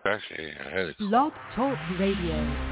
Actually, I had it. Blog Talk Radio.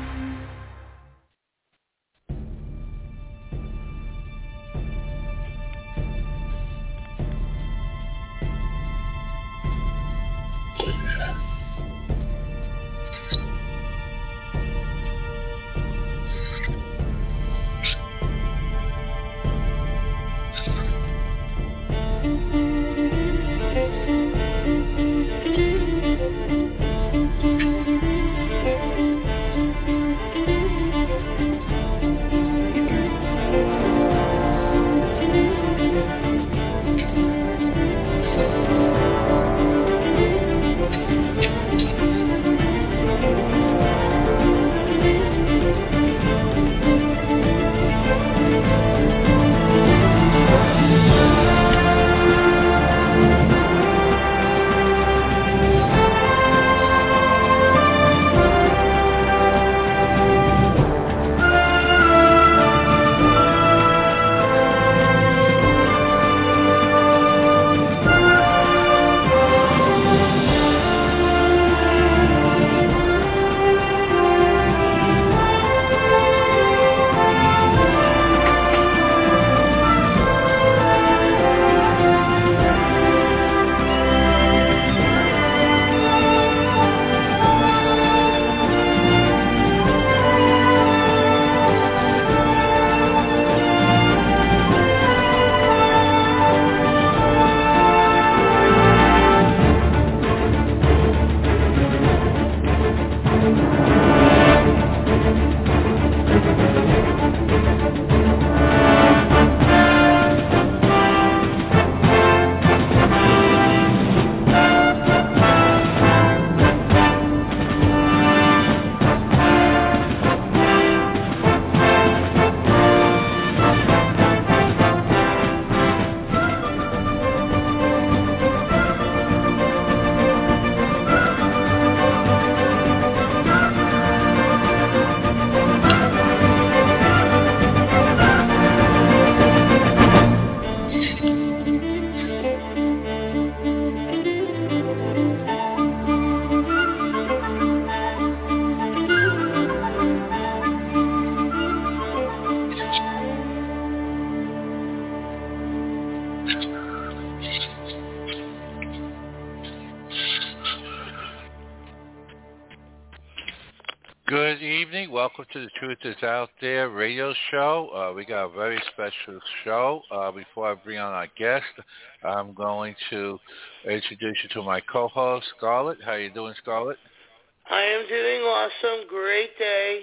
Good evening. Welcome to the Truth Is Out There radio show. We got a very special show. Before I bring on our guest, I'm going to introduce you to my co-host, Scarlett. How you doing, Scarlett? I am doing awesome. Great day.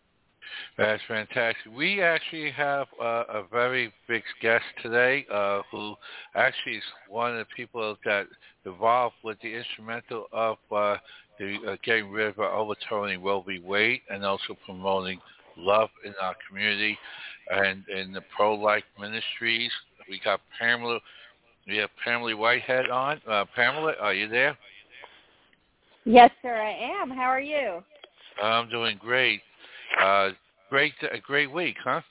That's fantastic. We actually have a very big guest today who actually is one of the people that involved with the instrumental of getting rid of overturning Roe v. Wade and also promoting love in our community and in the pro-life ministries. We have Pamela Whitehead on. Pamela, are you there? Yes, sir, I am. How are you? I'm doing great. A great week, huh?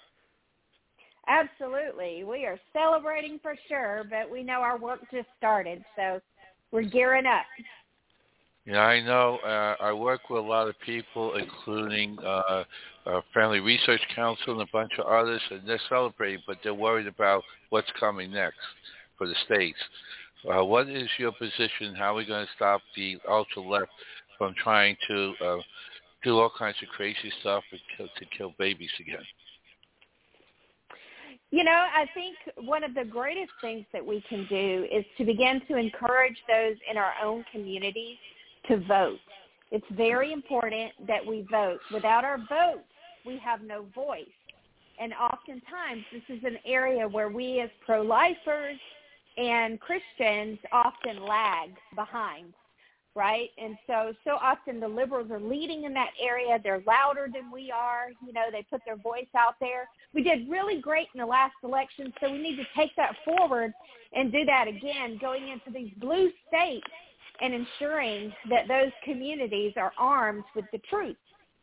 Absolutely. We are celebrating for sure, but we know our work just started, so we're gearing up. Yeah, I know. I work with a lot of people, including Family Research Council and a bunch of others, and they're celebrating, but they're worried about what's coming next for the states. What is your position? How are we going to stop the ultra-left from trying to do all kinds of crazy stuff to kill babies again? You know, I think one of the greatest things that we can do is to begin to encourage those in our own communities to vote. It's very important that we vote. Without our vote, we have no voice. And oftentimes, this is an area where we as pro-lifers and Christians often lag behind, right? And so often the liberals are leading in that area. They're louder than we are. You know, they put their voice out there. We did really great in the last election, so we need to take that forward and do that again, going into these blue states and ensuring that those communities are armed with the truth.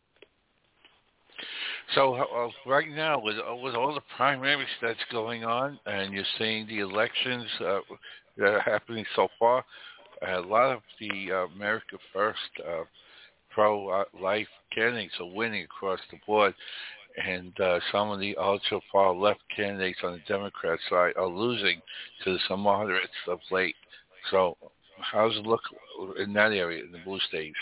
So right now, with all the primaries that's going on, and you're seeing the elections that are happening so far, a lot of the America First pro-life candidates are winning across the board, and some of the ultra-far left candidates on the Democrat side are losing to some moderates of late. So how's it look in that area, in the blue states?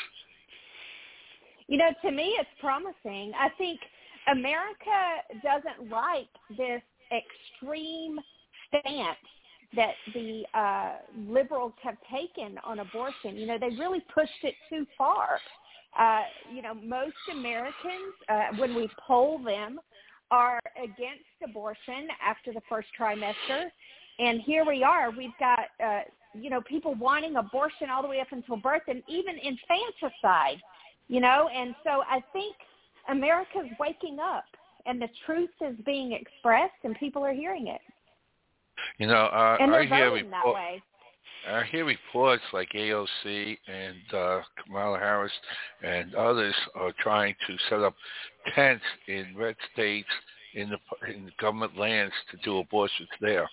To me, it's promising. I think America doesn't like this extreme stance that the liberals have taken on abortion. They really pushed it too far. Most Americans, when we poll them, are against abortion after the first trimester. And here we are. We've got, people wanting abortion all the way up until birth and even infanticide, And so I think America's waking up and the truth is being expressed and people are hearing it. And they're voting that way. I hear reports like AOC and Kamala Harris and others are trying to set up tents in red states in the government lands to do abortions there.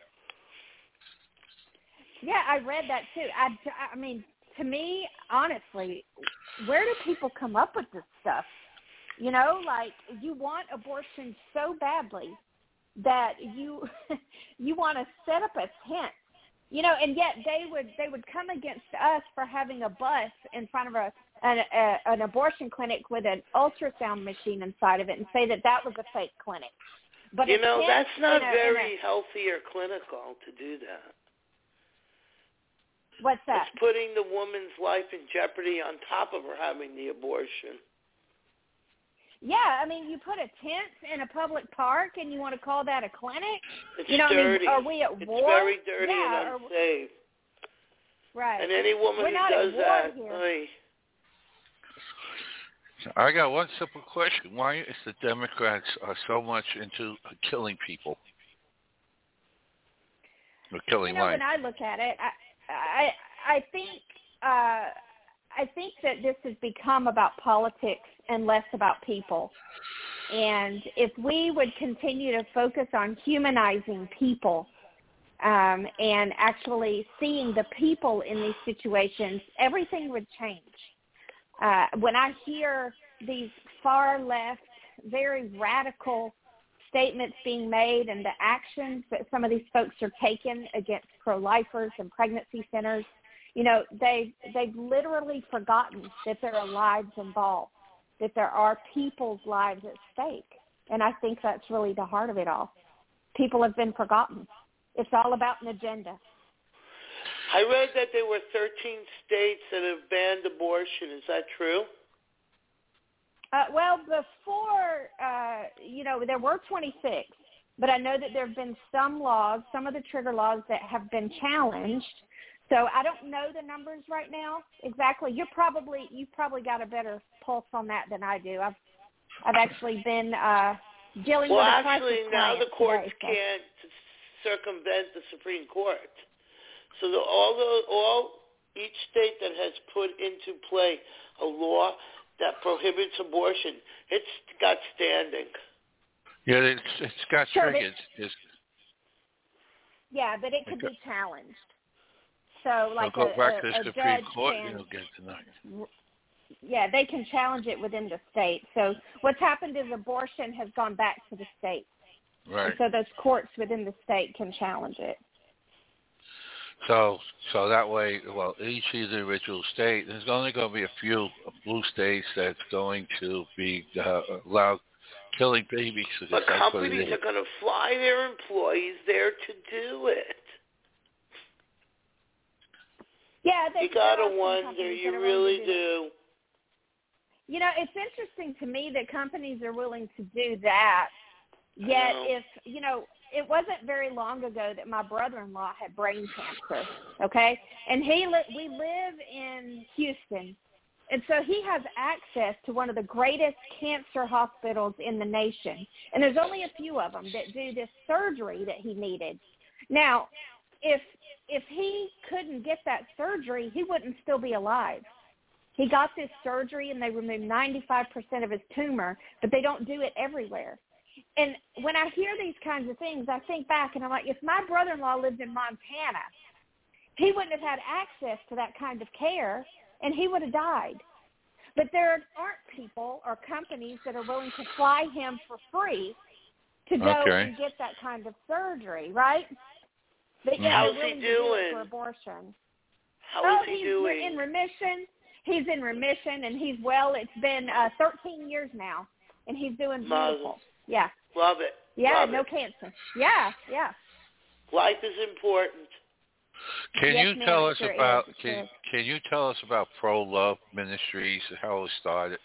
Yeah, I read that too. I mean, to me, honestly, where do people come up with this stuff? You want abortion so badly that you want to set up a tent. And yet they would come against us for having a bus in front of an abortion clinic with an ultrasound machine inside of it and say that was a fake clinic. But that's not very healthy or clinical to do that. What's that? It's putting the woman's life in jeopardy on top of her having the abortion. Yeah, I mean, you put a tent in a public park and you want to call that a clinic? It's dirty. Are we at war? It's very dirty and unsafe. Right. And any woman who does that, I got one simple question. Why is the Democrats so much into killing people? Or killing life? When I look at it, I think that this has become about politics and less about people. And if we would continue to focus on humanizing people and actually seeing the people in these situations, everything would change. When I hear these far left, very radical statements being made and the actions that some of these folks are taking against pro-lifers and pregnancy centers, they've literally forgotten that there are lives involved, that there are people's lives at stake. And I think that's really the heart of it all. People have been forgotten. It's all about an agenda. I read that there were 13 states that have banned abortion. Is that true? Well, before, there were 26, but I know that there have been some laws, some of the trigger laws that have been challenged. So I don't know the numbers right now exactly. You've probably got a better pulse on that than I do. I've actually been dealing with a crisis. Well, actually, now the courts today, can't circumvent the Supreme Court. So each state that has put into play a law that prohibits abortion, it's got standing. Yeah, it's got triggers. Yeah, but it could be challenged. So, like go back to the Supreme judge Court, and you'll get it tonight. Yeah, they can challenge it within the state. So what's happened is abortion has gone back to the state. Right. And so those courts within the state can challenge it. So that way, each of the individual state, there's only going to be a few blue states that's going to be allowed killing babies. But companies are going to fly their employees there to do it. Yeah, you got to wonder, you really do. It's interesting to me that companies are willing to do that. Yet it wasn't very long ago that my brother-in-law had brain cancer, okay? And we live in Houston, and so he has access to one of the greatest cancer hospitals in the nation. And there's only a few of them that do this surgery that he needed. Now, if he couldn't get that surgery, he wouldn't still be alive. He got this surgery, and they removed 95% of his tumor, but they don't do it everywhere. And when I hear these kinds of things, I think back, and I'm like, if my brother-in-law lived in Montana he wouldn't have had access to that kind of care, and he would have died. But there aren't people or companies that are willing to fly him for free to go and get that kind of surgery, right? But yeah, how's they're he willing to do it doing? for abortion. How is he he's doing? in remission. He's in remission, and he's well. It's been 13 years now, and he's doing beautiful. Yeah. Love it. Yeah, Love no it. cancer. Yeah. Life is important. Can Yes, you ma'am, tell it us sure about is. It can you tell us about Pro Love Ministries, how it started?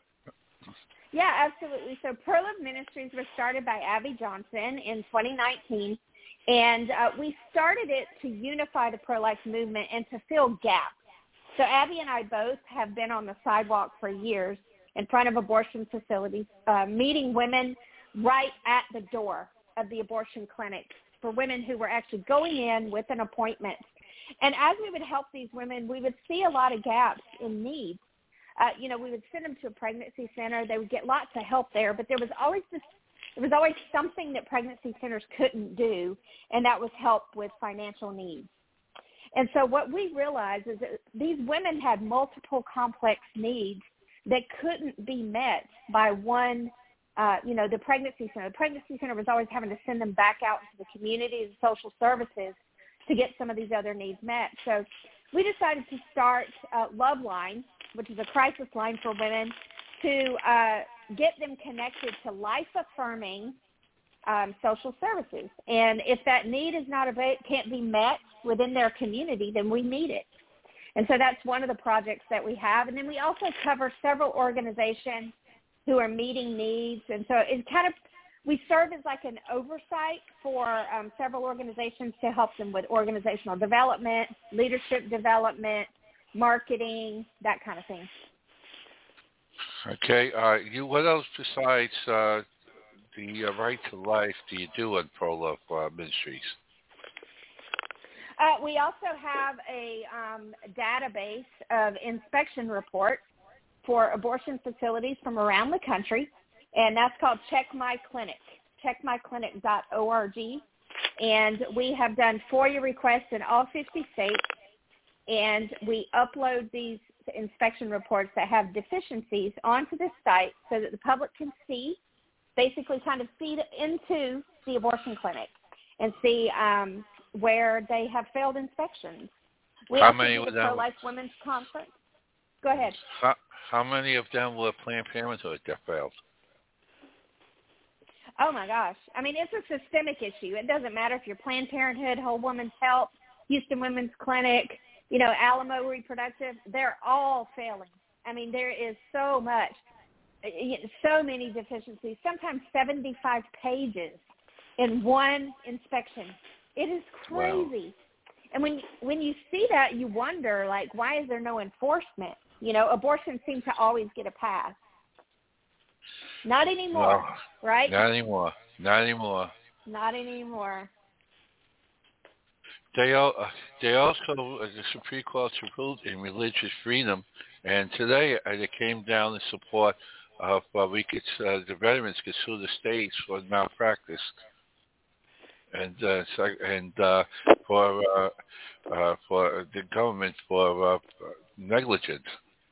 Yeah, absolutely. So Pro Love Ministries was started by Abby Johnson in 2019, and we started it to unify the pro-life movement and to fill gaps. So Abby and I both have been on the sidewalk for years in front of abortion facilities, meeting women right at the door of the abortion clinic for women who were actually going in with an appointment. And as we would help these women, we would see a lot of gaps in need. We would send them to a pregnancy center. They would get lots of help there, but there was always something that pregnancy centers couldn't do, and that was help with financial needs. And so what we realized is that these women had multiple complex needs that couldn't be met by one, the pregnancy center. The pregnancy center was always having to send them back out into the community and social services to get some of these other needs met. So we decided to start Love Line, which is a crisis line for women, to get them connected to life-affirming social services. And if that need is can't be met within their community, then we meet it. And so that's one of the projects that we have. And then we also cover several organizations who are meeting needs. And so it's we serve as like an oversight for several organizations to help them with organizational development, leadership development, marketing, that kind of thing. Okay. What else besides the Right to Life do you do at Pro Love Ministries? We also have a database of inspection reports for abortion facilities from around the country, and that's called Check My Clinic, checkmyclinic.org. And we have done FOIA requests in all 50 states, and we upload these inspection reports that have deficiencies onto this site so that the public can see, basically kind of feed into the abortion clinic and see where they have failed inspections. We How also many do the of them? Pro-Life Women's Conference. Go ahead. How many of them were Planned Parenthood that failed? Oh, my gosh. I mean, it's a systemic issue. It doesn't matter if you're Planned Parenthood, Whole Woman's Health, Houston Women's Clinic, Alamo Reproductive. They're all failing. I mean, there is so much, so many deficiencies, sometimes 75 pages in one inspection. It is crazy. Wow. And when you see that, you wonder, like, why is there no enforcement? Abortion seems to always get a pass. Not anymore, right? Not anymore. They also, the Supreme Court ruled in religious freedom, and today they came down in support of the veterans could sue the states for malpractice and for the government for negligence.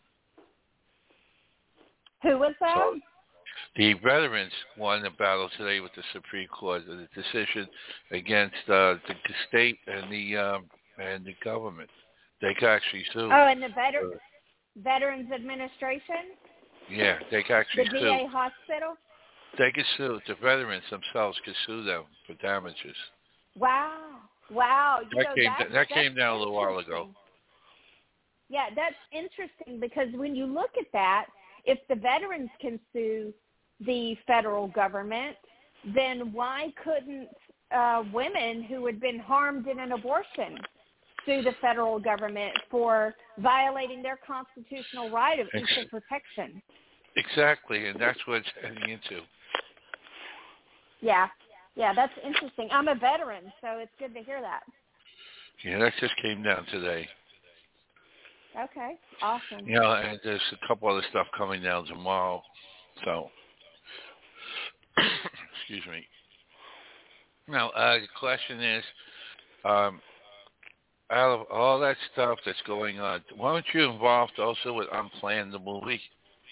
Who was that? So the veterans won the battle today with the Supreme Court, the decision against the state and the government. They could actually sue. Oh, and the Veterans Administration? Yeah, they could actually sue. The VA hospital? They could sue. The veterans themselves could sue them for damages. Wow. That came down a little while ago. Yeah, that's interesting because when you look at that, if the veterans can sue the federal government, then why couldn't women who had been harmed in an abortion sue the federal government for violating their constitutional right of equal protection? Exactly, and that's what it's heading into. Yeah, that's interesting. I'm a veteran, so it's good to hear that. Yeah, that just came down today. Okay, awesome. And there's a couple other stuff coming down tomorrow. So, excuse me. Now, the question is, out of all that stuff that's going on, weren't you involved also with Unplanned, the movie?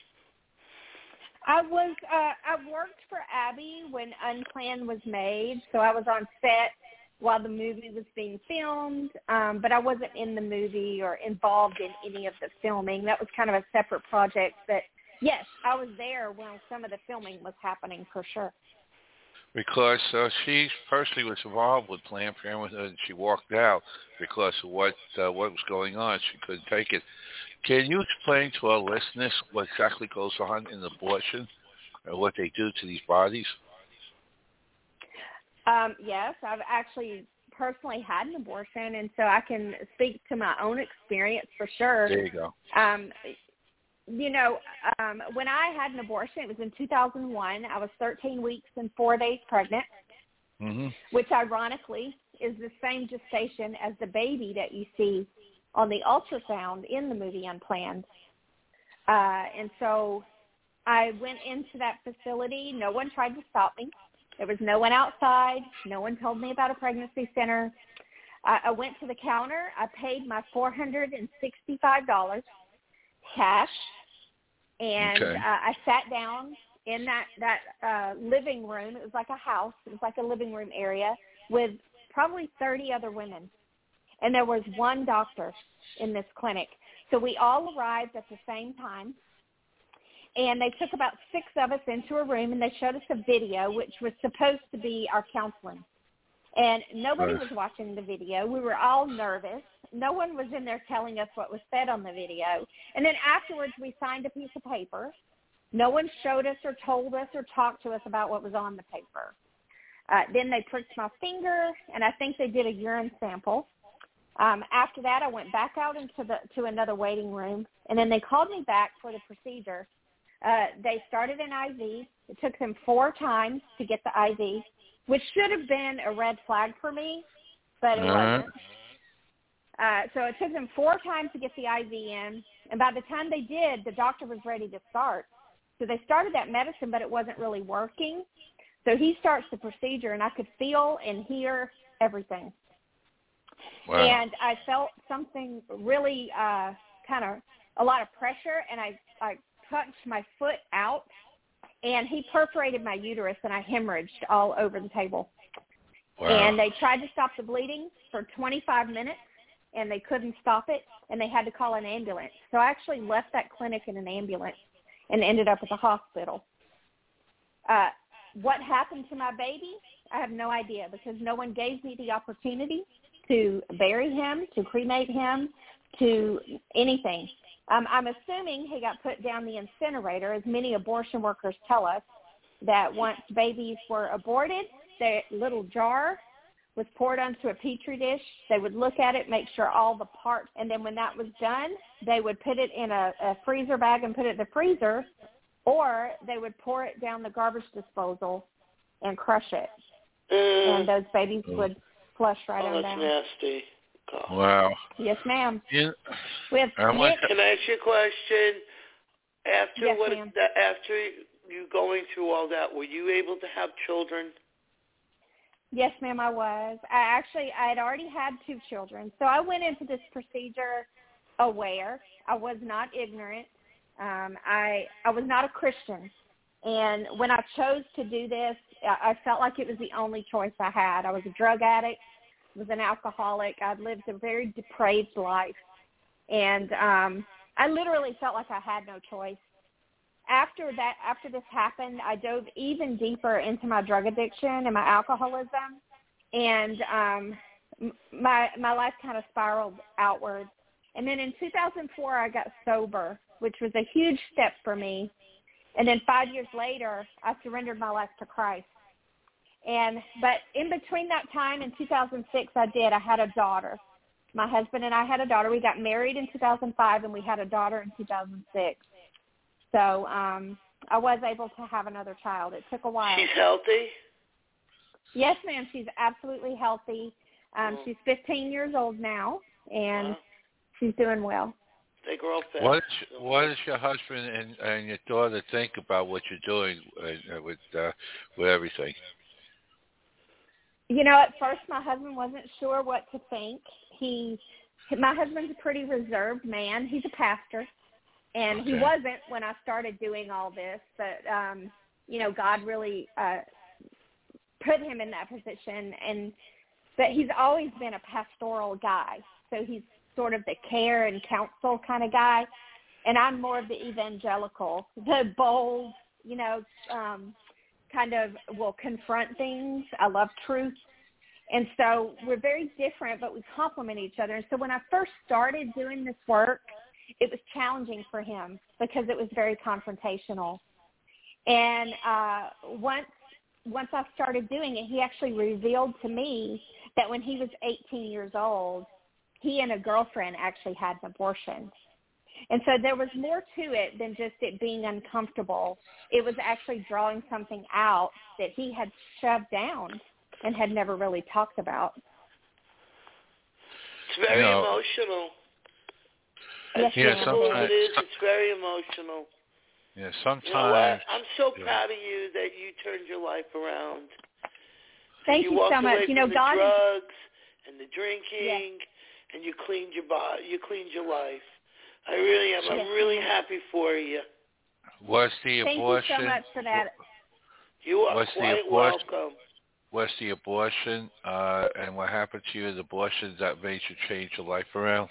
I worked for Abby when Unplanned was made, so I was on set while the movie was being filmed, but I wasn't in the movie or involved in any of the filming. That was kind of a separate project, but yes, I was there when some of the filming was happening for sure. Because she personally was involved with Planned Parenthood, and she walked out because of what was going on. She couldn't take it. Can you explain to our listeners what exactly goes on in abortion and what they do to these bodies? Yes, I've actually personally had an abortion, and so I can speak to my own experience for sure. There you go. When I had an abortion, it was in 2001. I was 13 weeks and 4 days pregnant, which ironically is the same gestation as the baby that you see on the ultrasound in the movie Unplanned. And so I went into that facility. No one tried to stop me. There was no one outside. No one told me about a pregnancy center. I went to the counter. I paid my $465 cash, and I sat down in that living room. It was like a house. It was like a living room area with probably 30 other women. And there was one doctor in this clinic. So we all arrived at the same time. And they took about 6 of us into a room, and they showed us a video, which was supposed to be our counseling. And nobody was watching the video. We were all nervous. No one was in there telling us what was said on the video. And then afterwards, we signed a piece of paper. No one showed us or told us or talked to us about what was on the paper. Then they pricked my finger, and I think they did a urine sample. After that, I went back out to another waiting room, and then they called me back for the procedure. They started an IV. It took them 4 times to get the IV, which should have been a red flag for me, but it wasn't. So it took them 4 times to get the IV in, and by the time they did, the doctor was ready to start. So they started that medicine, but it wasn't really working. So he starts the procedure, and I could feel and hear everything. Wow. And I felt something really kind of a lot of pressure, and I punched my foot out, and he perforated my uterus, and I hemorrhaged all over the table. Wow. And they tried to stop the bleeding for 25 minutes, and they couldn't stop it, and they had to call an ambulance. So I actually left that clinic in an ambulance and ended up at the hospital. What happened to my baby? I have no idea, because no one gave me the opportunity to bury him, to cremate him, to anything. I'm assuming he got put down the incinerator, as many abortion workers tell us, that once babies were aborted, their little jar was poured onto a Petri dish. They would look at it, make sure all the parts, and then when that was done, they would put it in a freezer bag and put it in the freezer, or they would pour it down the garbage disposal and crush it. And those babies would flush right on down. That's nasty. God. Wow. Yes, ma'am. Yeah. We have Can I ask you a question? Yes, after you going through all that, were you able to have children? Yes, ma'am, I was. I had already had 2 children. So I went into this procedure aware. I was not ignorant. I was not a Christian. And when I chose to do this, I felt like it was the only choice I had. I was a drug addict. I was an alcoholic. I'd lived a very depraved life. And I literally felt like I had no choice. After this happened, I dove even deeper into my drug addiction and my alcoholism. And my life kind of spiraled outward. And then in 2004, I got sober, which was a huge step for me. And then 5 years later, I surrendered my life to Christ. But in between that time, in 2006, I had a daughter. My husband and I had a daughter. We got married in 2005, and we had a daughter in 2006. So I was able to have another child. It took a while. She's healthy? Yes, ma'am. She's absolutely healthy. She's 15 years old now, and she's doing well. They grow fast. What does your husband and your daughter think about what you're doing with everything? You know, at first my husband wasn't sure what to think. my husband's a pretty reserved man. He's a pastor, and he wasn't when I started doing all this, but, God really put him in that position, but he's always been a pastoral guy, so he's sort of the care and counsel kind of guy, and I'm more of the evangelical, the bold, kind of will confront things. I love truth. And so we're very different, but we complement each other. And so when I first started doing this work, it was challenging for him because it was very confrontational. And once I started doing it, he actually revealed to me that when he was 18 years old, he and a girlfriend actually had an abortion. And so there was more to it than just it being uncomfortable. It was actually drawing something out that he had shoved down and had never really talked about. It's very emotional. Yes, it is. It's very emotional. Yeah, sometimes. You know what? I'm so proud of you that you turned your life around. Thank you so much. From the drugs and the drinking, and you cleaned your body. You cleaned your life. I really am. I'm really happy for you. Was the abortion? Thank you so much for that. You are quite welcome. Was the abortion and what happened to you, the abortion that made you change your life around?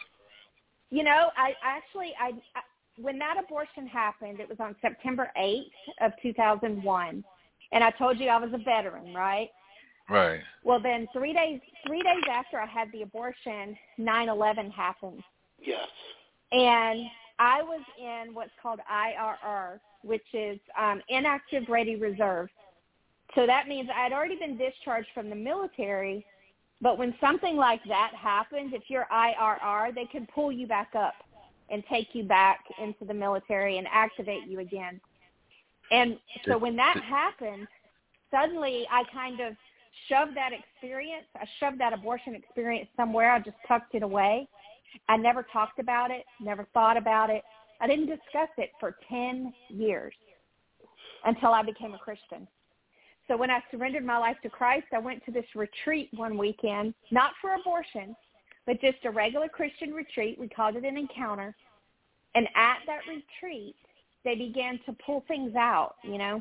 I when that abortion happened, it was on September 8th of 2001, and I told you I was a veteran, right? Right. Well, then 3 days after I had the abortion, 9/11 happened. Yes. And I was in what's called IRR, which is inactive ready reserve. So that means I had already been discharged from the military, but when something like that happens, if you're IRR, they can pull you back up and take you back into the military and activate you again. And so when that happened, suddenly I kind of shoved that experience. I shoved that abortion experience somewhere. I just tucked it away. I never talked about it, never thought about it. I didn't discuss it for 10 years until I became a Christian. So when I surrendered my life to Christ, I went to this retreat one weekend, not for abortion, but just a regular Christian retreat. We called it an encounter. And at that retreat, they began to pull things out,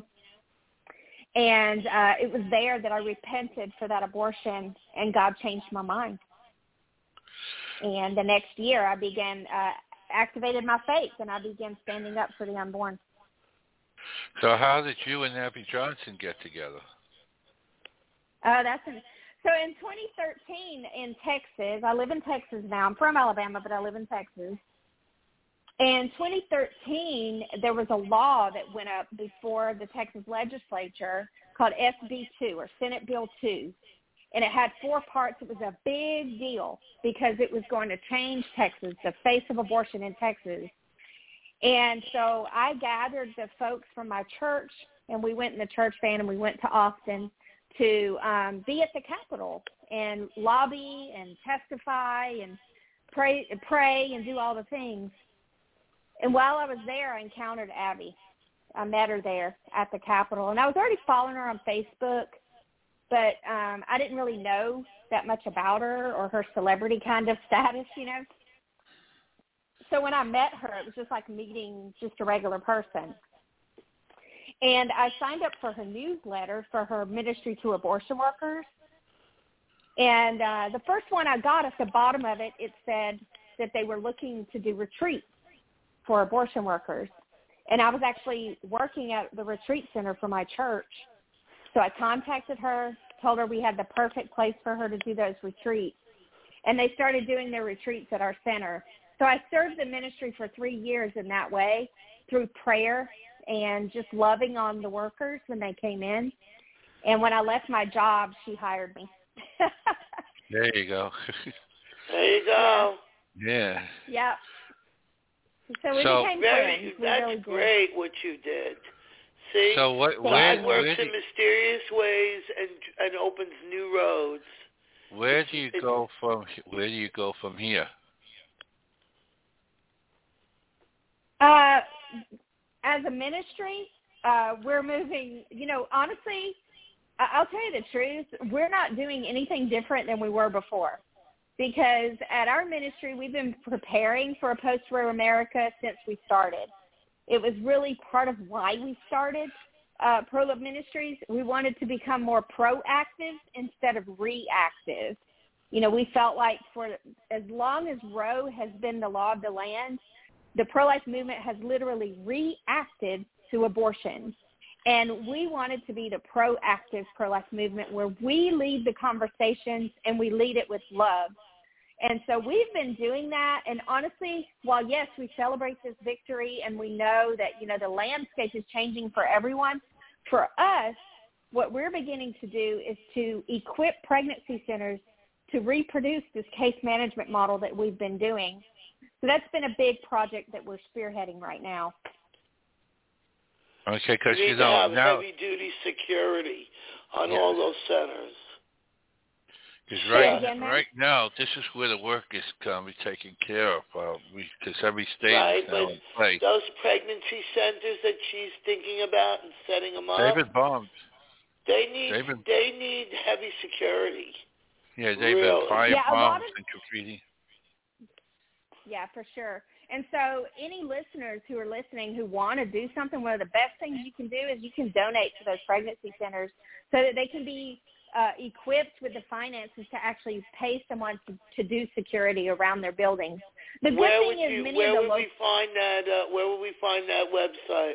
And it was there that I repented for that abortion, and God changed my mind. And the next year, I began activated my faith, and I began standing up for the unborn. So how did you and Abby Johnson get together? So in 2013 in Texas, I live in Texas now. I'm from Alabama, but I live in Texas. In 2013, there was a law that went up before the Texas legislature called SB 2, or Senate Bill 2. And it had 4 parts. It was a big deal because it was going to change Texas, the face of abortion in Texas. And so I gathered the folks from my church, and we went in the church van, and we went to Austin to be at the Capitol and lobby and testify and pray and do all the things. And while I was there, I encountered Abby. I met her there at the Capitol. And I was already following her on Facebook, but I didn't really know that much about her or her celebrity kind of status, So when I met her, it was just like meeting just a regular person. And I signed up for her newsletter for her ministry to abortion workers. And the first one I got, at the bottom of it, it said that they were looking to do retreats for abortion workers. And I was actually working at the retreat center for my church. So I contacted her, told her we had the perfect place for her to do those retreats. And they started doing their retreats at our center. So I served the ministry for 3 years in that way, through prayer and just loving on the workers when they came in. And when I left my job, she hired me. There you go. There you go. Yeah. Yeah. So we became friends. That's really great what you did. See, so God works in mysterious ways and opens new roads. Where do you go from here? As a ministry, we're moving, honestly, I'll tell you the truth. We're not doing anything different than we were before. because at our ministry, we've been preparing for a post-war America since we started. It was really part of why we started Pro-Love Ministries. We wanted to become more proactive instead of reactive. You know, we felt like for as long as Roe has been the law of the land, the pro-life movement has literally reacted to abortion. And we wanted to be the proactive pro-life movement where we lead the conversations and we lead it with love. And so we've been doing that. And honestly, while, yes, we celebrate this victory and we know that, you know, the landscape is changing for everyone, for us, what we're beginning to do is to equip pregnancy centers to reproduce this case management model that we've been doing. So that's been a big project that we're spearheading right now. Okay, because you need to have heavy-duty security on all those centers. Because right now, this is where the work is going to be taken care of. Because every state is now in place. Those pregnancy centers that she's thinking about and setting them up, they've been bombed. They need heavy security. Yeah, they've been fire bombs and graffiti. Yeah, for sure. And so any listeners who are listening who want to do something, one of the best things you can do is you can donate to those pregnancy centers so that they can be equipped with the finances to actually pay someone to do security around their buildings. The good thing is where would we find that website?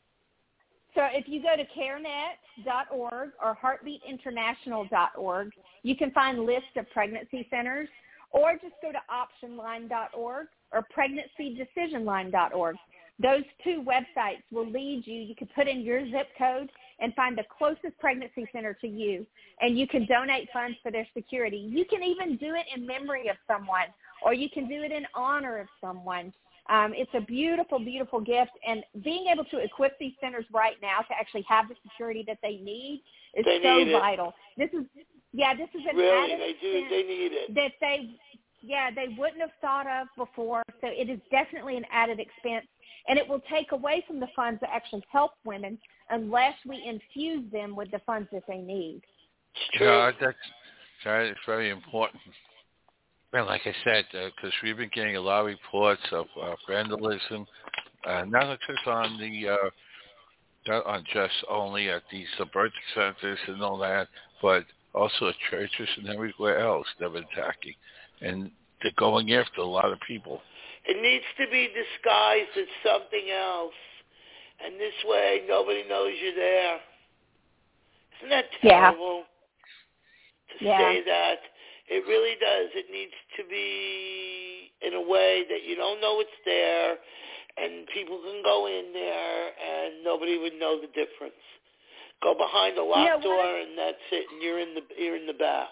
So if you go to carenet.org or heartbeatinternational.org, you can find lists of pregnancy centers, or just go to optionline.org or pregnancy-decision-line.org. Those two websites will lead you. You can put in your zip code and find the closest pregnancy center to you, and you can donate funds for their security. You can even do it in memory of someone, or you can do it in honor of someone. It's a beautiful, beautiful gift, and being able to equip these centers right now to actually have the security that they need is so vital. This is an added expense they need it. that they wouldn't have thought of before. So it is definitely an added expense, and it will take away from the funds that actually help women unless we infuse them with the funds that they need. It's true. That's very important. And like I said, because we've been getting a lot of reports of vandalism, not just on not on just only at these birth centers and all that, but also at churches and everywhere else they've been attacking. And they're going after a lot of people. It needs to be disguised as something else. And this way, nobody knows you're there. Isn't that terrible to say that? It really does. It needs to be in a way that you don't know it's there, and people can go in there, and nobody would know the difference. Go behind a locked door, and that's it, and you're in the back.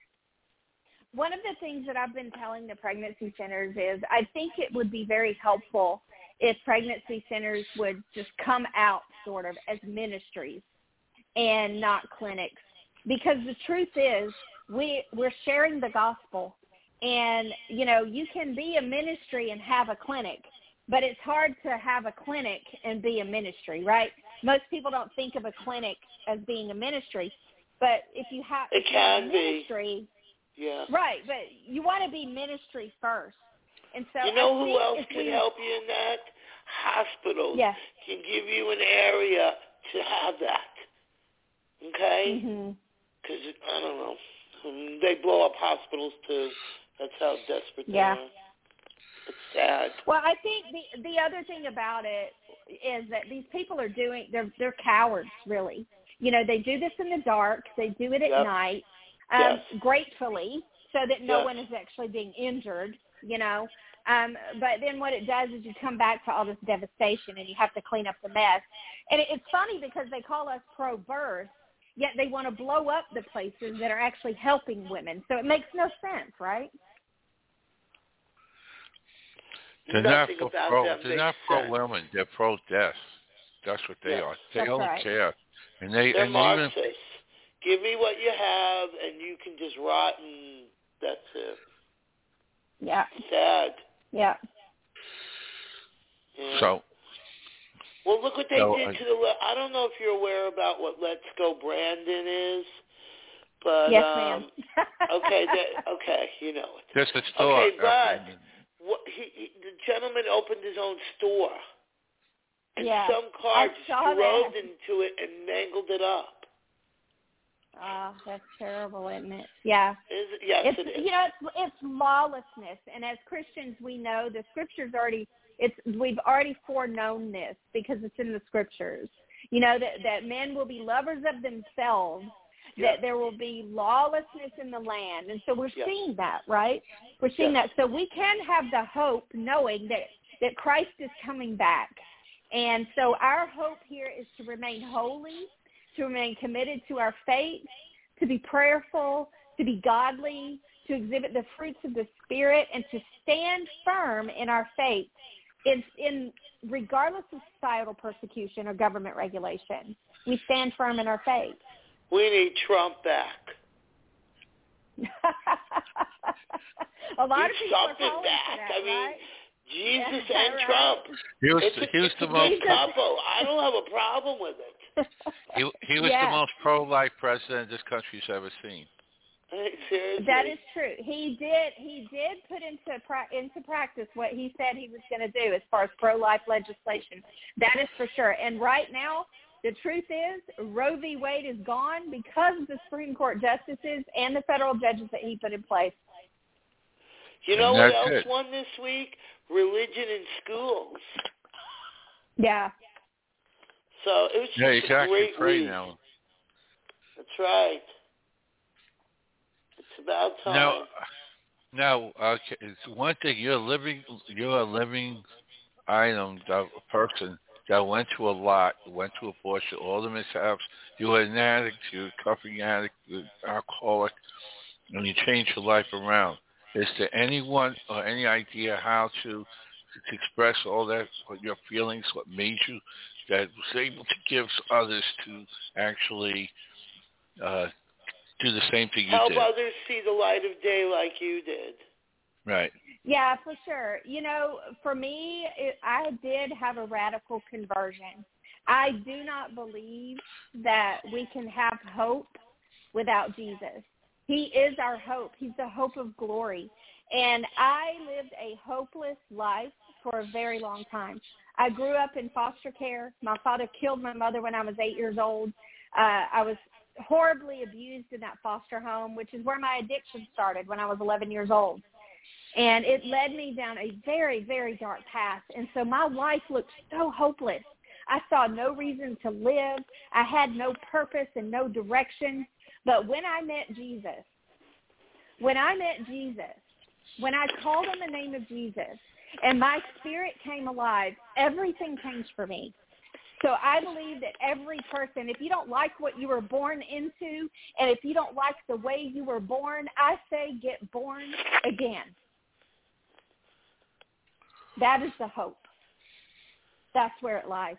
One of the things that I've been telling the pregnancy centers is I think it would be very helpful if pregnancy centers would just come out sort of as ministries and not clinics. Because the truth is we're sharing the gospel. And, you know, you can be a ministry and have a clinic, but it's hard to have a clinic and be a ministry, right? Most people don't think of a clinic as being a ministry. But if you have a ministry, right, but you want to be ministry first. And so you know who else can help you in that? Hospitals can give you an area to have that. Okay? Because, I don't know, they blow up hospitals too. That's how desperate they are. It's sad. Well, I think the other thing about it is that these people are they're cowards, really. You know, they do this in the dark. They do it at night, gratefully, so that no one is actually being injured, you know. But then what it does is you come back to all this devastation and you have to clean up the mess. And it's funny because they call us pro-birth, yet they want to blow up the places that are actually helping women. So it makes no sense, right? They're not pro-women. They're pro-death. That's what they are. They don't care. And they're Marxists. Give me what you have, and you can just rot, and that's it. Yeah. Sad. Yeah. So. Well, look what they did to the. I don't know if you're aware about what Let's Go Brandon is, But, yes, ma'am. okay, you know it. Just a store. Okay, but the gentleman opened his own store. And some car just drove into it and mangled it up. Oh, that's terrible, isn't it? Yeah. Yes, it is. You know, it's lawlessness, and as Christians, we know the Scriptures we've already foreknown this because it's in the Scriptures. You know that men will be lovers of themselves, that there will be lawlessness in the land, and so we're seeing that, right? We're seeing that, so we can have the hope, knowing that Christ is coming back, and so our hope here is to remain holy, to remain committed to our faith, to be prayerful, to be godly, to exhibit the fruits of the Spirit, and to stand firm in our faith, in regardless of societal persecution or government regulation. We stand firm in our faith. We need Trump back. A lot of people are calling back. for that, I mean, right? Jesus and Trump. He was the most couple. I don't have a problem with it. He was the most pro-life president this country's ever seen. Seriously. That is true. He did put into practice what he said he was going to do as far as pro-life legislation. That is for sure. And right now, the truth is, Roe v. Wade is gone because of the Supreme Court justices and the federal judges that he put in place. You know what else won this week? Religion in schools. Yeah. So it was just you can actually pray week. now. That's right. It's about time. Now, it's one thing. You're a living item, a person that went through a lot, went through abortion, all the mishaps. You were an addict, you were a cuffing addict, you were an alcoholic, and you changed your life around. Is there anyone or any idea how to express all that, what your feelings, what made you, that was able to give others to actually do the same thing you Help did? Help others see the light of day like you did. Right. Yeah, for sure. You know, for me, I did have a radical conversion. I do not believe that we can have hope without Jesus. He is our hope. He's the hope of glory. And I lived a hopeless life for a very long time. I grew up in foster care. My father killed my mother when I was 8 years old. I was horribly abused in that foster home, which is where my addiction started when I was 11 years old. And it led me down a very, very dark path. And so my life looked so hopeless. I saw no reason to live. I had no purpose and no direction. But when I met Jesus, when I called on the name of Jesus and my spirit came alive, everything changed for me. So I believe that every person, if you don't like what you were born into, and if you don't like the way you were born, I say get born again. That is the hope. That's where it lies.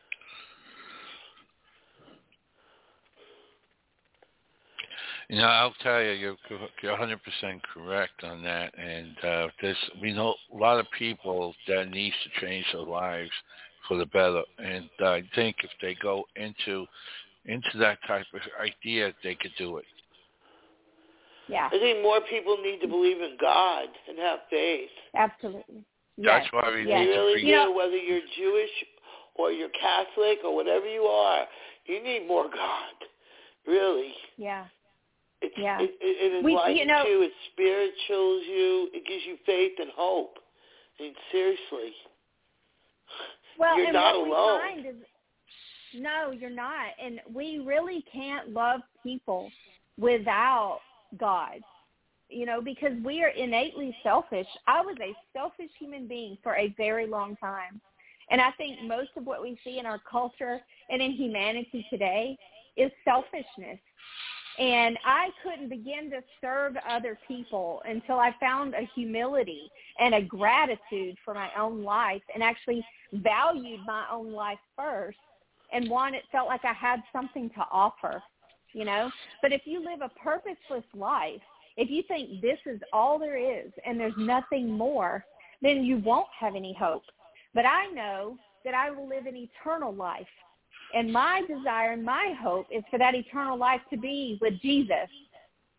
You know, I'll tell you, you're 100% correct on that. And we know a lot of people that needs to change their lives for the better. And I think if they go into that type of idea, they could do it. Yeah. I think more people need to believe in God and have faith. Absolutely. That's why we need to really preach. do. Whether you're Jewish or you're Catholic or whatever you are, you need more God. Really. Yeah. It enlightens you. It spirituals you. It gives you faith and hope. I mean, seriously. Well, you're and not what alone. We find is, no, you're not. And we really can't love people without God. You know, because we are innately selfish. I was a selfish human being for a very long time. And I think most of what we see in our culture and in humanity today is selfishness. And I couldn't begin to serve other people until I found a humility and a gratitude for my own life and actually valued my own life first and felt like I had something to offer, you know. But if you live a purposeless life, if you think this is all there is and there's nothing more, then you won't have any hope. But I know that I will live an eternal life. And my desire and my hope is for that eternal life to be with Jesus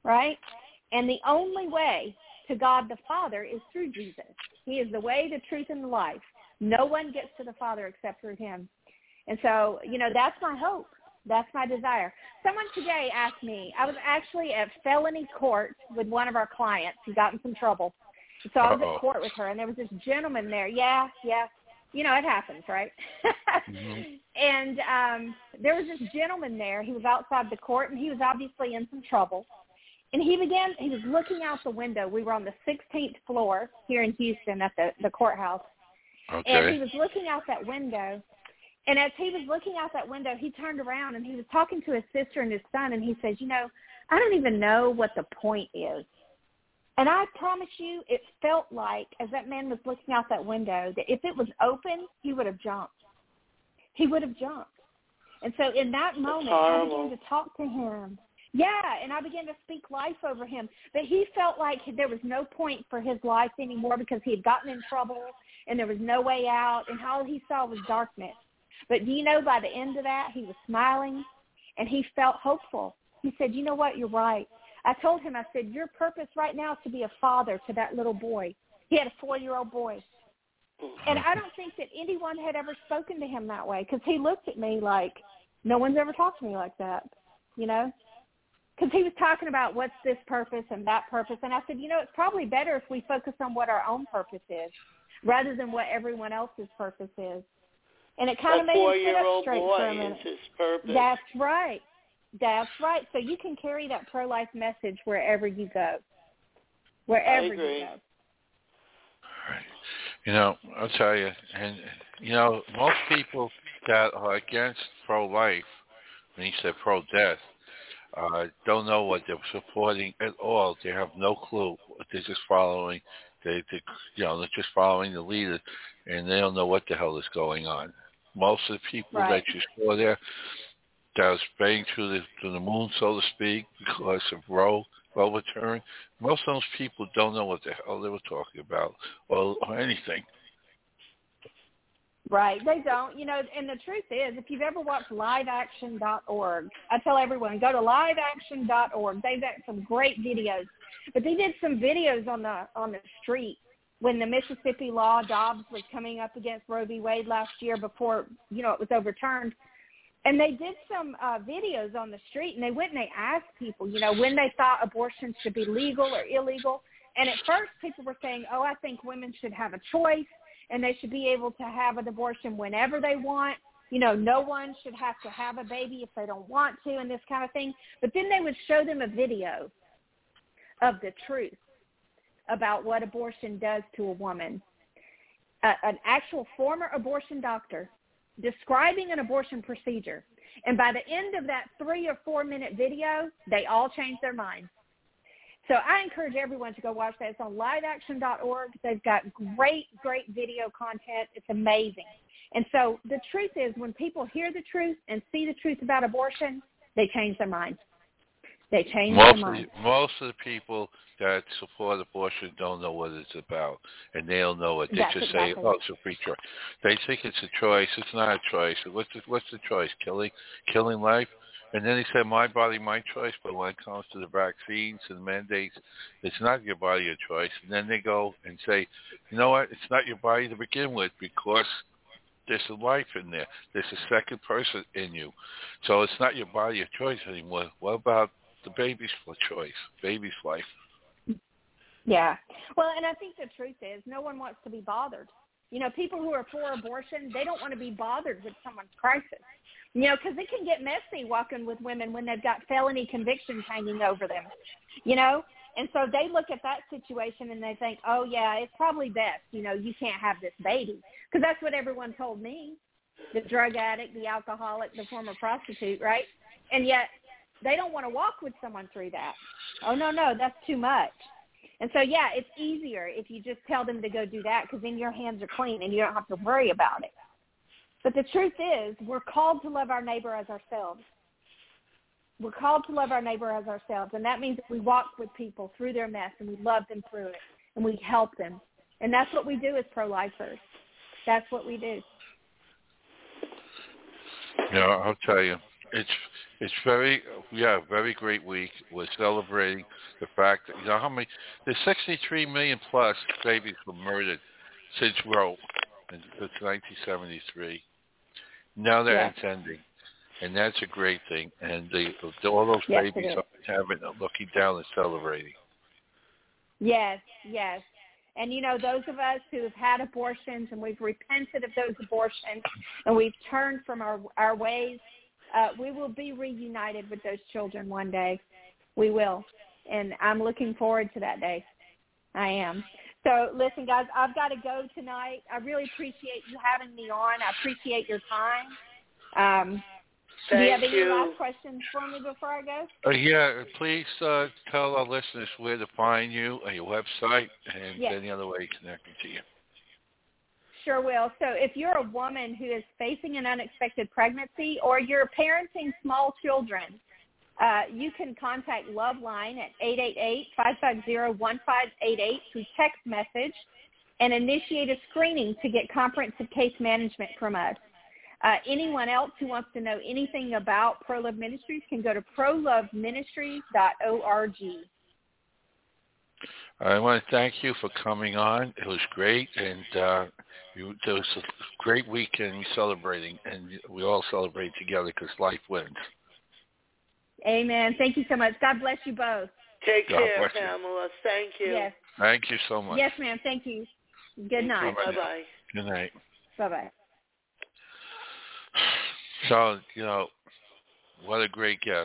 right? And the only way to God the Father is through Jesus. He is the way, the truth, and the life. No one gets to the Father except through him. And so, that's my hope. That's my desire. Someone today asked me, I was actually at felony court with one of our clients who got in some trouble. So I was at court with her, and there was this gentleman there. Yeah. It happens, right? Mm-hmm. And there was this gentleman there. He was outside the court, and he was obviously in some trouble. And he was looking out the window. We were on the 16th floor here in Houston at the courthouse. Okay. And he was looking out that window. And as he was looking out that window, he turned around and he was talking to his sister and his son, and he says, I don't even know what the point is. And I promise you, it felt like, as that man was looking out that window, that if it was open, he would have jumped. He would have jumped. And so in that moment, I began to talk to him. Yeah, and I began to speak life over him. But he felt like there was no point for his life anymore because he had gotten in trouble and there was no way out, and all he saw was darkness. But do you know, by the end of that, he was smiling, and he felt hopeful. He said, you know what, you're right. I told him, I said, your purpose right now is to be a father to that little boy. He had a 4-year-old boy. And I don't think that anyone had ever spoken to him that way, because he looked at me like, no one's ever talked to me like that, Because he was talking about what's this purpose and that purpose. And I said, it's probably better if we focus on what our own purpose is rather than what everyone else's purpose is. And it kind of made him sit up straight for a minute. His purpose. That's right. That's right. So you can carry that pro-life message wherever you go. Wherever you go. Right. I'll tell you, and, most people that are against pro-life, when you say pro-death, don't know what they're supporting at all. They have no clue. They're just following. They're just following the leader, and they don't know what the hell is going on. Most of the people that you saw there that was spraying through the moon, so to speak, because of Roe return, most of those people don't know what the hell they were talking about or anything. Right, they don't. And the truth is, if you've ever watched liveaction.org, I tell everyone, go to liveaction.org. They've got some great videos. But they did some videos on the street when the Mississippi law, Dobbs was coming up against Roe v. Wade last year before, it was overturned. And they did some videos on the street, and they went and they asked people, when they thought abortion should be legal or illegal. And at first people were saying, I think women should have a choice, and they should be able to have an abortion whenever they want. No one should have to have a baby if they don't want to, and this kind of thing. But then they would show them a video of the truth about what abortion does to a woman. An actual former abortion doctor describing an abortion procedure. And by the end of that 3 or 4 minute video, they all changed their minds. So I encourage everyone to go watch that. It's on liveaction.org. They've got great video content. It's amazing. And so the truth is, when people hear the truth and see the truth about abortion, they change their minds. They change their minds. Most of the people that support abortion don't know what it's about, and they don't know it. They just say, it's a free choice. They think it's a choice. It's not a choice. What's the choice? Killing life? And then he said, my body, my choice. But when it comes to the vaccines and the mandates, it's not your body, your choice. And then they go and say, you know what? It's not your body to begin with because there's a life in there. There's a second person in you. So it's not your body, your choice anymore. What about the baby's choice, baby's life? Yeah. Well, and I think the truth is no one wants to be bothered. People who are for abortion, they don't want to be bothered with someone's crisis. Because it can get messy walking with women when they've got felony convictions hanging over them, And so they look at that situation and they think, oh, yeah, it's probably best, you can't have this baby. Because that's what everyone told me, the drug addict, the alcoholic, the former prostitute, right? And yet they don't want to walk with someone through that. Oh, no, that's too much. And so, yeah, it's easier if you just tell them to go do that because then your hands are clean and you don't have to worry about it. But the truth is, we're called to love our neighbor as ourselves. We're called to love our neighbor as ourselves, and that means that we walk with people through their mess, and we love them through it, and we help them. And that's what we do as pro-lifers. That's what we do. I'll tell you, It's very great week. We're celebrating the fact that how many there's 63 million plus babies were murdered since Roe since 1973. Now they're ending, and that's a great thing. And all those babies are having looking down and celebrating. Yes. And, those of us who have had abortions and we've repented of those abortions and we've turned from our ways, we will be reunited with those children one day. We will. And I'm looking forward to that day. I am. So, listen, guys, I've got to go tonight. I really appreciate you having me on. I appreciate your time. Do you have any last questions for me before I go? Yeah, please tell our listeners where to find you, on your website, and any other way connecting to you. Sure will. So if you're a woman who is facing an unexpected pregnancy or you're parenting small children, you can contact Loveline at 888-550-1588 through text message and initiate a screening to get comprehensive case management from us. Anyone else who wants to know anything about ProLove Ministries can go to proloveministries.org. I want to thank you for coming on. It was great, and it was a great weekend celebrating, and we all celebrate together because life wins. Amen. Thank you so much. God bless you both. Take care, Pamela. Thank you. Yes. Thank you so much. Yes, ma'am. Thank you. Good night. Bye-bye. Good night. Bye-bye. So, what a great guest.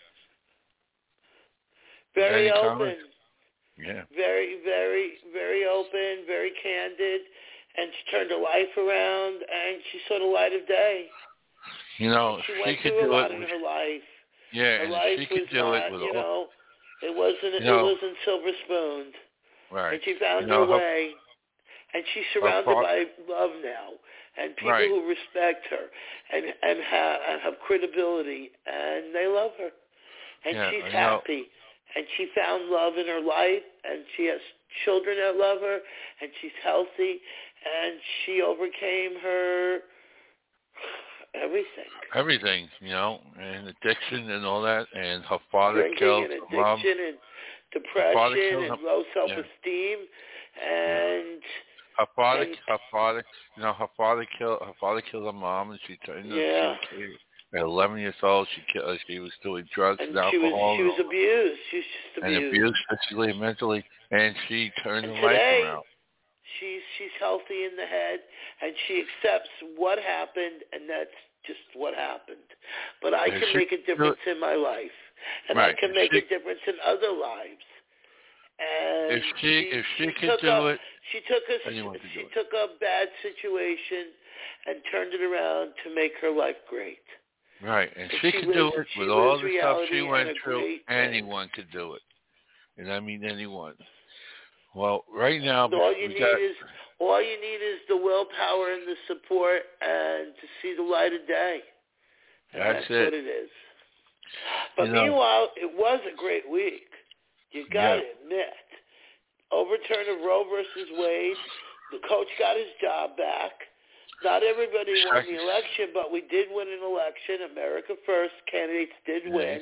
Very open. Yeah. Very, very, very open, very candid, and she turned her life around, and she saw the light of day. She went could through do a lot it. in her life. Yeah, her and life she could do not, it with it wasn't silver spooned. Right. And she found her way, and she's surrounded by love now, and people who respect her and have credibility, and they love her, and she's happy. And she found love in her life, and she has children that love her, and she's healthy, and she overcame her everything. Everything, and addiction and all that, and her father Drinking killed and her addiction mom. and depression and low self-esteem, and her father killed her mom, and she turned at 11 years old. She was doing drugs and alcohol. She was abused. She was just abused. And abused physically and mentally, and she turned her life around. She's healthy in the head, and she accepts what happened, and that's just what happened. But I can make a difference in my life, and I can make a difference in other lives. And if she could do it, she took a bad situation and turned it around to make her life great. Right, and she could do it with all the stuff she went through. Anyone could do it, and I mean anyone. Well, right now, all you need is the willpower and the support, and to see the light of day. That's it. what it is. But meanwhile, it was a great week. You got to admit, overturn of Roe versus Wade. The coach got his job back. Not everybody won the election, but we did win an election. America First candidates did win.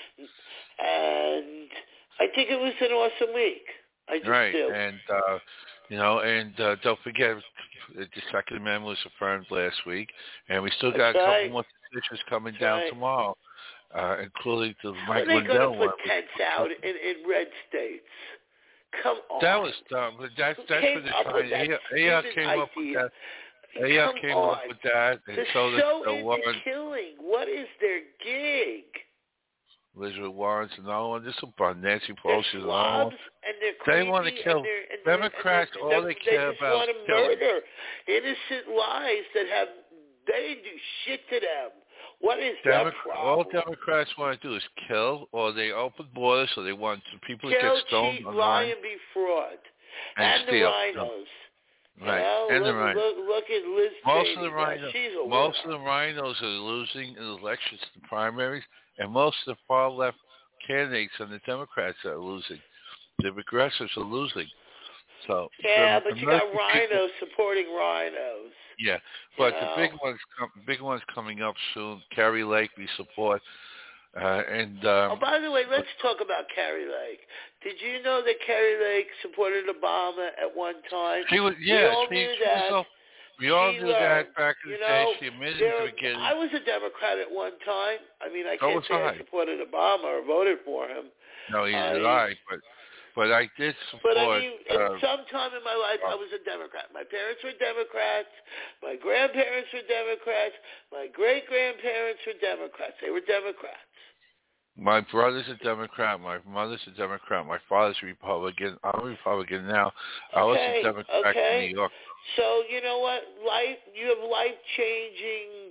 And I think it was an awesome week. I just do. And don't forget, the Second Amendment was affirmed last week, and we still got a couple more decisions coming down tomorrow, including the Mike Lindell one. They're going to put tents out in red states. Come on. That was dumb. That's for the China. AR came up with that. AR came up with that, and they're so into killing. What is their gig? Elizabeth Warren and all, and just a bunch. Nancy Pelosi and all. They want to kill Democrats. All they care about is killing. They just want to murder innocent lives that they do shit to them. What is that problem? All Democrats want to do is kill, or they open borders, so they want people to get stoned cheat, lie, and be fraud. And steal. The rhinos. Right, and the rhinos. Look at Liz Cheney. Most of the rhinos are losing in elections, the primaries, and most of the far left candidates and the Democrats are losing. The progressives are losing. So yeah, but you got American rhinos people, supporting rhinos. yeah, but the big ones coming up soon. Carrie Lake, we support, and Oh, by the way, let's talk about Carrie Lake. Did you know that Carrie Lake supported Obama at one time? she was, We all knew that. We all She knew learned, that back in the day. She admitted in the beginning. I was a Democrat at one time. I mean, I So can't was say I I. supported Obama or voted for him. No, either did I. But I did support. But I mean, at some time in my life, I was a Democrat. My parents were Democrats. My grandparents were Democrats. My great-grandparents were Democrats. They were Democrats. My brother's a Democrat. My mother's a Democrat. My father's a Republican. I'm a Republican now. I was a Democrat in New York. So you know what? You have life-changing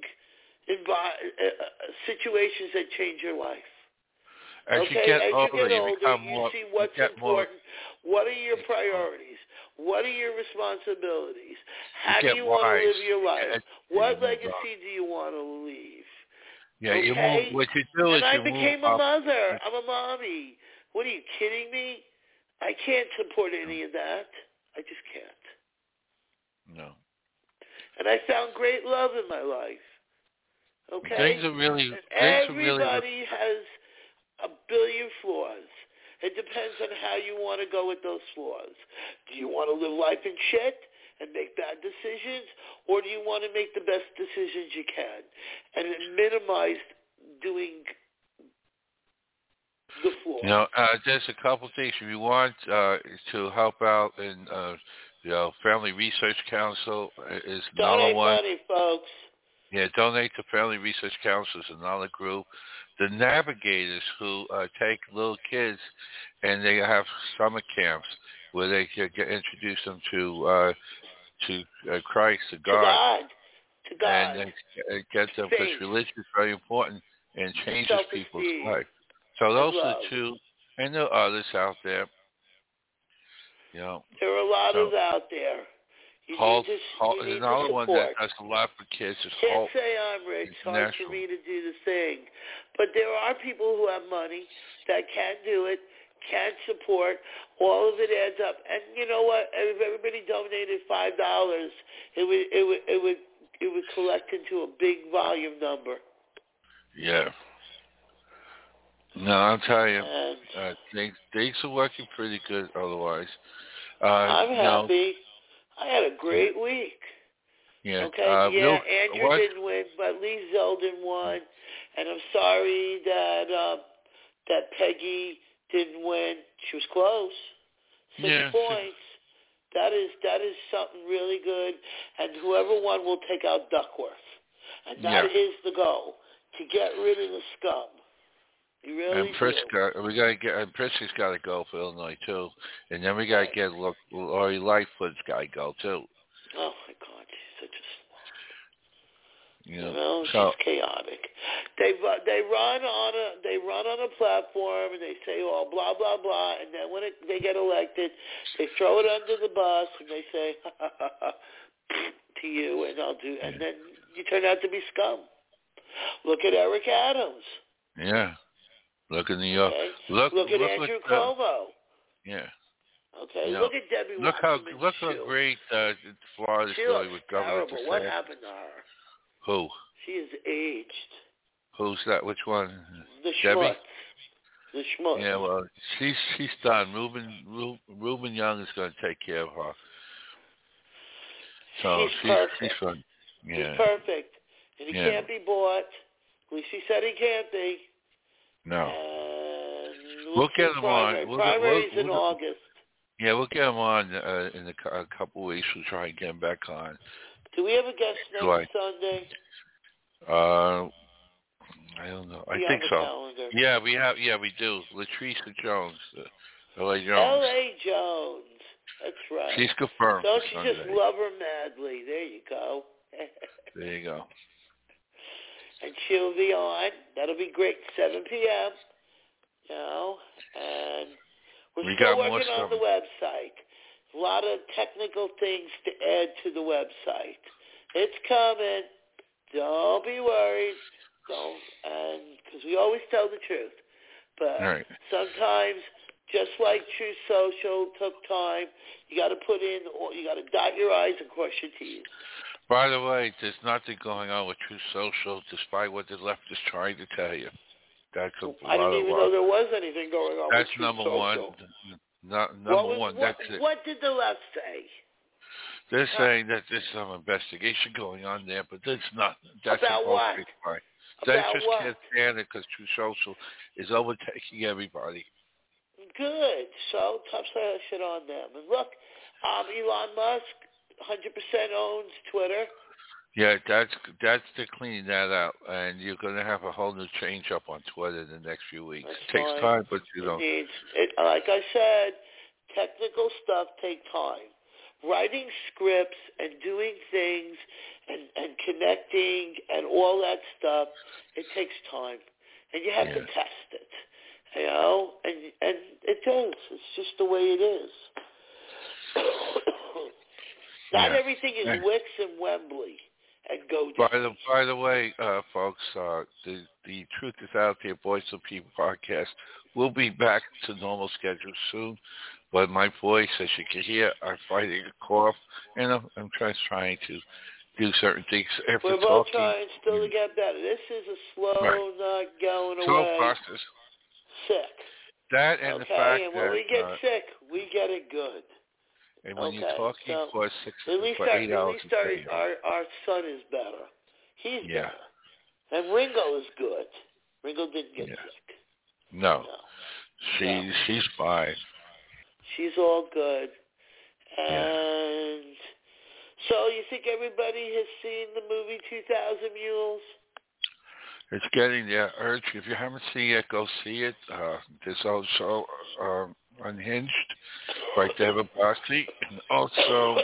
situations that change your life. As you get older, you see what's important. What are your priorities? What are your responsibilities? How do you want to live your life? What legacy do you want to leave? Yeah, okay? what you do is I you became move a mother. I'm a mommy. What are you kidding me? I can't support any of that. I just can't. No. And I found great love in my life. Okay? Everybody has a billion flaws. It depends on how you want to go with those flaws. Do you want to live life in shit and make bad decisions, or do you want to make the best decisions you can and minimize doing the flaws? You know, there's a couple things. If you want to help out in Family Research Council is another one. Donate money, folks. Yeah, Donate to Family Research Council is another group. The Navigators, who take little kids and they have summer camps where they introduce them to Christ, to God. To God. And get them, because religion is very important and changes people's life. So those are the two, and there are others out there. You know, there are a lot of out there. You need another to one that does a lot for kids is Can't say I'm rich. It's hard for me to do the thing. But there are people who have money that can do it, can support. All of it adds up. And you know what? If everybody donated $5, it would collect into a big volume number. Yeah. No, I'll tell you, things are working pretty good otherwise. I'm happy. I had a great week. Yeah. Okay. Andrew didn't win, but Lee Zeldin won, and I'm sorry that Peggy didn't win. She was close. 6 points. That is something really good, and whoever won will take out Duckworth, and that is the goal, to get rid of the scum. You really and Pritzker's got to go for Illinois too, and then we got to get Lori Lightfoot's got to go too. Oh my God, she's such a You know, she's chaotic. They run on a platform and they say all blah blah blah, and then when they get elected, they throw it under the bus and they say to you, and then you turn out to be scum. Look at Eric Adams. Yeah. Look at New York. Okay. Look at Andrew Cuomo. Yeah. Okay. Look at Debbie Wasserman. Look how great Florida's doing with Governor DeSantis. What happened to her? Who? She is aged. Who's that? Which one? The Debbie? Schmutz. The Schmutz. Yeah, well, she's done. Reuben Young is going to take care of her. So she's perfect. She's fun. Yeah. He's perfect. And he can't be bought. At least he said he can't be. No. We'll get him on. Primaries in August. Yeah, we'll get him on in a couple of weeks. We'll try and get him back on. Do we have a guest next Sunday? I don't know. I think so. Calendar. Yeah, we have. Yeah, we do. Latricia Jones, L.A. Jones. L.A. Jones. That's right. She's confirmed. Don't you just love her madly? There you go. There you go. And she'll be on. That'll be great. 7 p.m. You know, and we're still working on the website. A lot of technical things to add to the website. It's coming. Don't be worried. Because we always tell the truth. But sometimes just like Truth Social took time. You got to you got to dot your I's and cross your T's. By the way, there's nothing going on with Truth Social, despite what the left is trying to tell you. That's I didn't even know there was anything going on with Truth number Social. Number one. That's it. What did the left say? They're saying that there's some investigation going on there, but there's not. That's about what? They just can't stand it because True Social is overtaking everybody. Good. So tough shit on them. And look, Elon Musk 100% owns Twitter. Yeah, they're cleaning that out, and you're going to have a whole new change up on Twitter in the next few weeks. It takes time, but like I said, technical stuff takes time. Writing scripts and doing things and connecting and all that stuff, it takes time. And you have to test it, and it does. It's just the way it is. Not everything is Wix and Wembley and GoDaddy. By the way, folks, the Truth is Out There, Voice of People podcast will be back to normal schedule soon. But my voice, as you can hear, I'm fighting a cough, and I'm just trying to do certain things. We're both trying still to get better. This is a slow, not going away. Slow process. Sick. That and the fact and when we get sick, we get it good. And when you're talking for 8 hours a day. Our son is better. He's better. And Ringo is good. Ringo didn't get sick. No. She's fine. She's all good. And so you think everybody has seen the movie 2,000 Mules? It's getting there. Urge, if you haven't seen it, go see it. There's also Unhinged by David Bosty, and also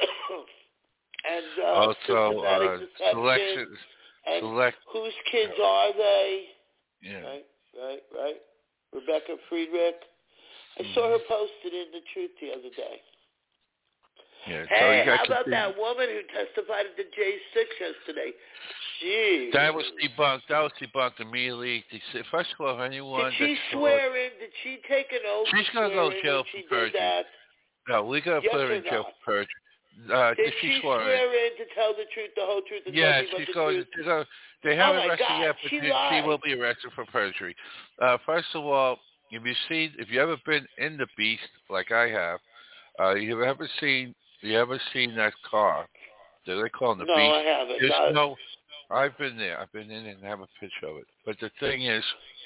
Select. Whose kids are they? Yeah. Right. Rebecca Friedrich. I saw her posted in The Truth the other day. Yeah, hey, how about that woman who testified at the J6 yesterday? Jeez. That was debunked immediately. First of all, anyone... Did she swear in? Did she take an oath? She's going to go to jail for perjury. No, we're going to put her in jail for perjury. Did she swear in to tell the truth, the whole truth, and nothing but the truth? She's going to... They haven't arrested yet, but she will be arrested for perjury. First of all, if you ever been in the Beast, like I have, you ever seen that car? Do they call it the Beast? No, I haven't. I've been there. I've been in it and have a picture of it. But the thing is,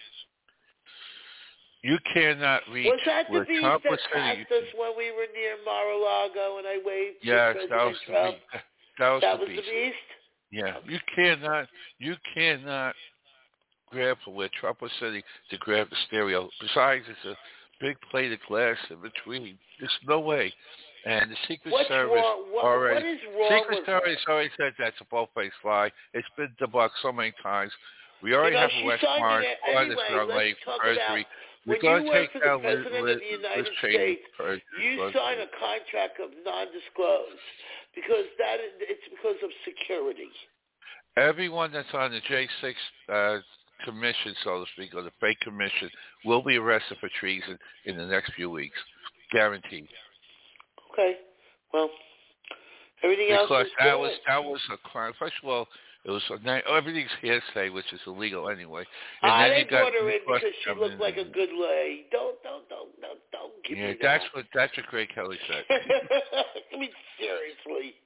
you cannot reach was that the Beast Trump that passed us when we were near Mar-a-Lago and I waved to President Trump? That was the Beast? Yeah. You cannot grab from where Trump was sitting to grab the stereo. Besides, it's a big plate of glass in between. There's no way. And the Secret Service already... What is wrong Secret Service already said that's a bold-faced lie. It's been debunked so many times. We already have a West March on this runway for perjury. We're going to take down Liz Cheney for perjury. You sign a contract of non-disclose because it's because of security. Everyone that's on the J6 commission, so to speak, or the fake commission, will be arrested for treason in the next few weeks. Guaranteed. Okay. Well, everything else is because that was a crime. First of all, it was everything's hearsay, which is illegal anyway. And then they brought her in because she looked like a good lady. Don't give me that. That's what Greg Kelly said. I mean, seriously.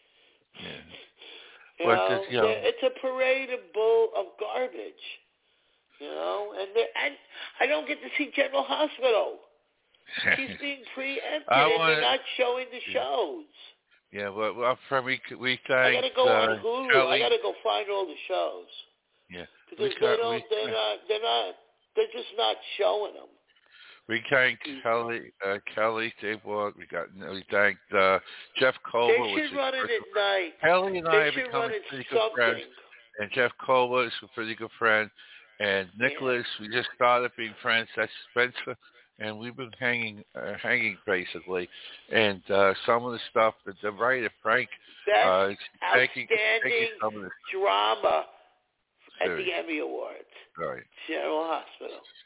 Yeah. It's a parade of garbage. And I don't get to see General Hospital. She's being preempted, and they're not showing the shows. Yeah, well, we thank I got to go on Hulu. Kelly. I got to go find all the shows. Yeah, because they're just not showing them. We thank Kelly, Dave Ward. We thank Jeff Culver. They should run it at night. Kelly and I have become pretty good friends, and Jeff Culver is a pretty good friend. And Nicholas, we just started being friends. That's Spencer. And we've been hanging basically, and some of the stuff that the writer Frank taking some of the drama at the Emmy Awards. Right. General Hospital.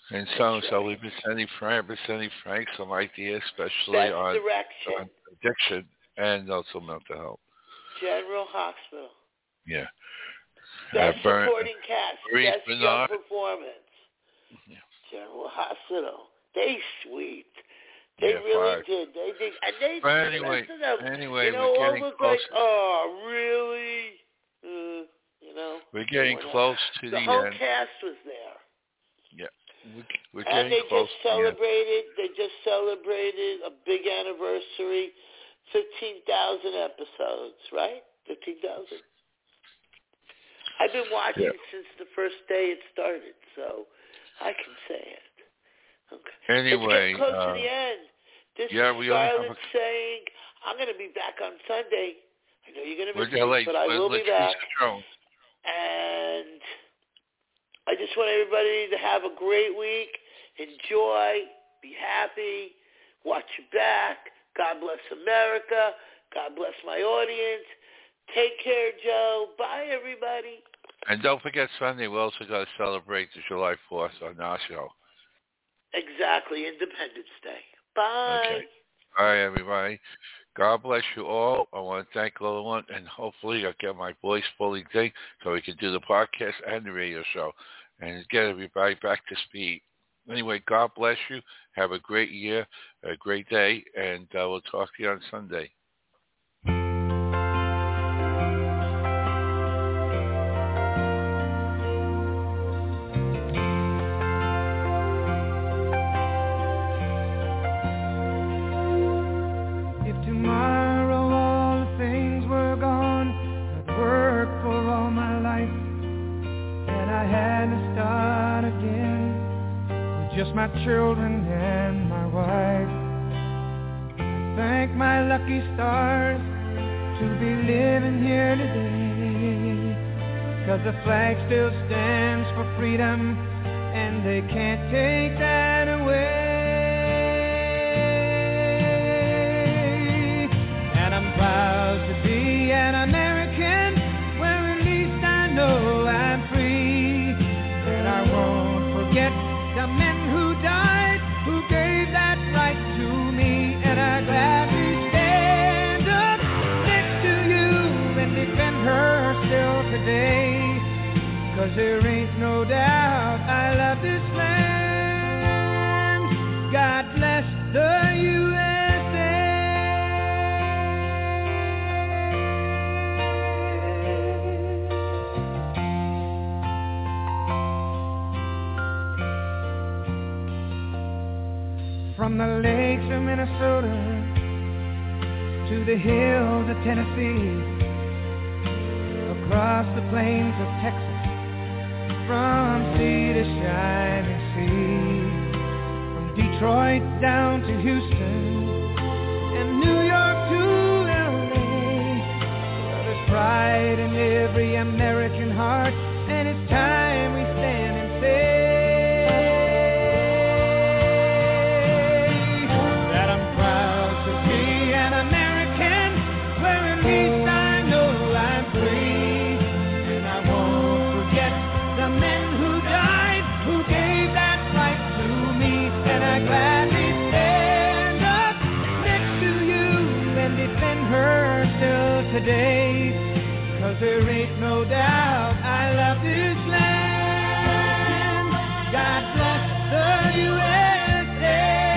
And so we've been sending Frank some ideas, especially on addiction and also mental health. General Hospital. Yeah. Best supporting cast. Best young performance. Yeah. General Hospital. They sweet. They really did. They did. And they anyway, you know, we're all getting look close. like, oh, really? You know. We're getting close to the end. The whole cast was there. Yeah. We're getting close to the end. They just celebrated a big anniversary, 15,000 episodes, right? 15,000. I've been watching since the first day it started, so I can say it. Okay. Anyway, it's getting close to the end. This is Scarlett saying, I'm going to be back on Sunday. I know you're going to miss me, but I will be back. And I just want everybody to have a great week. Enjoy. Be happy. Watch your back. God bless America. God bless my audience. Take care, Joe. Bye, everybody. And don't forget Sunday, we also got to celebrate the July 4th on our show. Exactly. Independence Day. Bye. Okay. Bye, everybody. God bless you all. I want to thank everyone, and hopefully I'll get my voice fully thing so we can do the podcast and the radio show and get everybody back to speed. Anyway, God bless you. Have a great year, a great day, and we'll talk to you on Sunday. Just my children and my wife. I thank my lucky stars to be living here today, 'cause the flag still stands for freedom and they can't take that away. And I'm proud to be an American, where at least I know I'm free. And I won't forget the men who died, who gave that right to me. And I gladly stand up next to you and defend her still today, 'cause there ain't no doubt I love this land. God bless the USA. From the lakes of Minnesota to the hills of Tennessee, across the plains of Texas, from sea to shining sea, from Detroit down to Houston and New York to LA. There's pride in every American heart, and it's time we stand and say today, 'cause there ain't no doubt I love this land. God bless the USA.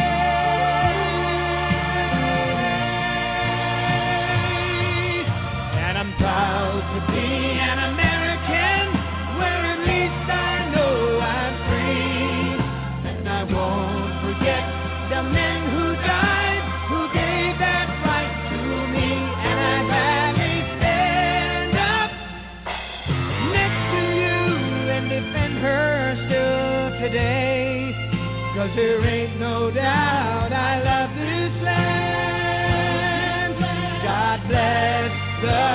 And I'm proud to be an American, where at least I know I'm free. And I won't forget the men who died, who gave that right to me. And I defend her still today, 'cause there ain't no doubt I love this land. God bless the